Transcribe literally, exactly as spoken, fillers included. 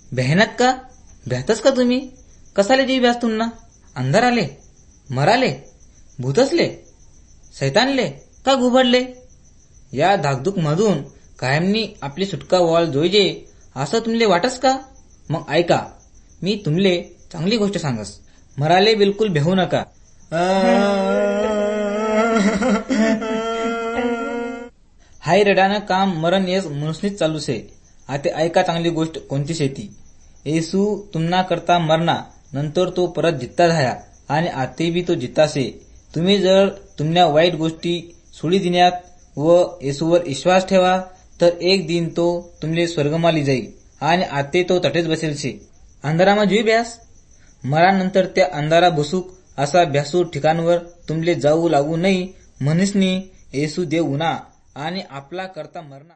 बहनात का भ्यातच का तुम्ही? कसाले जीव व्यास तुम्हाला? अंधार आले, मराले, भूतसले, सैतानले का घुबडले? या धाकधूक मधून कायमनी आपली सुटका व्हाल जोईजे असं तुमले वाटस का? मग ऐका, मी तुमले चांगली गोष्ट सांगस. मराले बिलकुल भेऊ नका. हाय रडानं काम मरण येस मनुष्यनीच चालू शे. आता ऐका चांगली गोष्ट कोणती शेती. येसू तुम्हा करता मरणा नंतर तो परत जित्ता झाया आणि आते बी तो जित्ता शे. तुम्ही जर तुमच्या वाईट गोष्टी सोडी दिण्यात व येसूवर विश्वास ठेवा तर एक दिन तो तुमले स्वर्गमाली जाईल आणि आते तो तटेच बसेल शे. अंधारामा जीव ब्यास, मरानंतर त्या अंधारा बसूक असा भ्यासू ठिकाणवर तुमले जाऊ लागू नाही म्हणूसनी येसू देव उना आणि आपला करता मरणा.